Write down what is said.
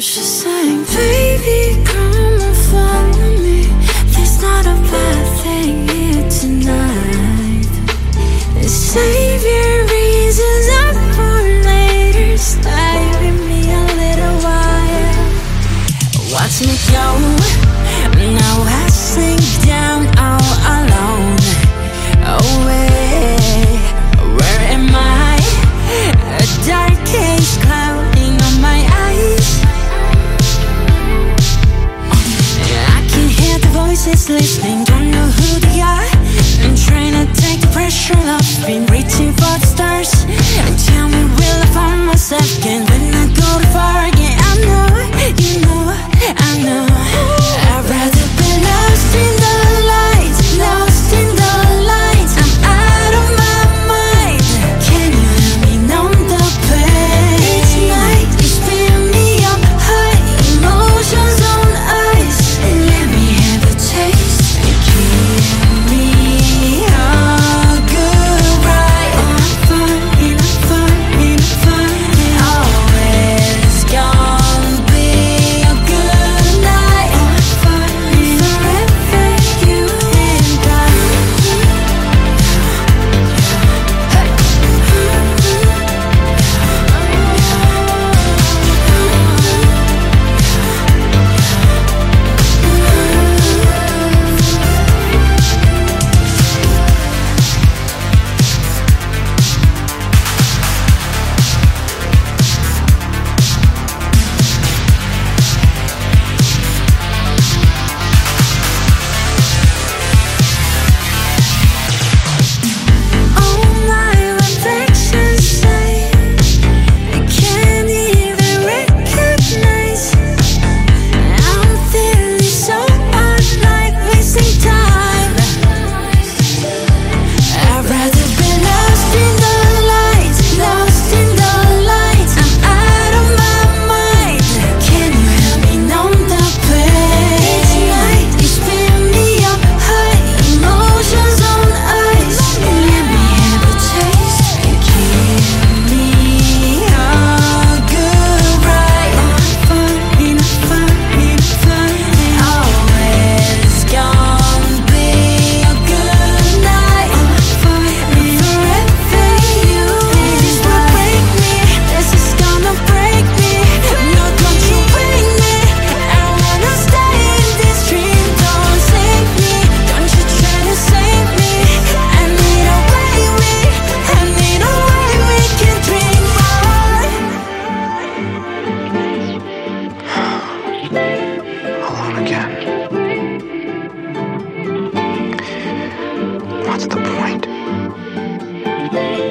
She's saying, baby, come and follow me. There's not a bad thing here tonight. Save your reasons up for later. Stay with me a little while. Watch me go. Now I sink down all alone. Away, where am I? A dark haze clouding on my eyes. I can hear the voices listening, don't know who they are. I'm trying to take the pressure off, been reaching for the stars. And tell me, will I find myself again when I go too far again? I know, you know, I know. I'd rather be lost in the lights, lost in the lights. I'm out of my mind. Can you help me numb the pain? Each night you spin me up high, emotions on ice. Let me have a taste and give me a good ride. I'm fine, always gonna be a good night. Forever you and I. All my reflections say I can't even recognize. I'm feeling so unlike wasting time. I'd rather be lost in the lights, lost in the lights. I'm out of my mind. Can you help me numb the pain? Each night you spin me up high, emotions on ice. Let me have a taste and give me a good ride. I'm fine, always gonna be a good night. Forever you this will break me. This is gonna break me. No, don't you break me. I wanna stay in this dream. Don't save me. Don't you try to save me. I need a way we can dream on. Alone again. What's the point?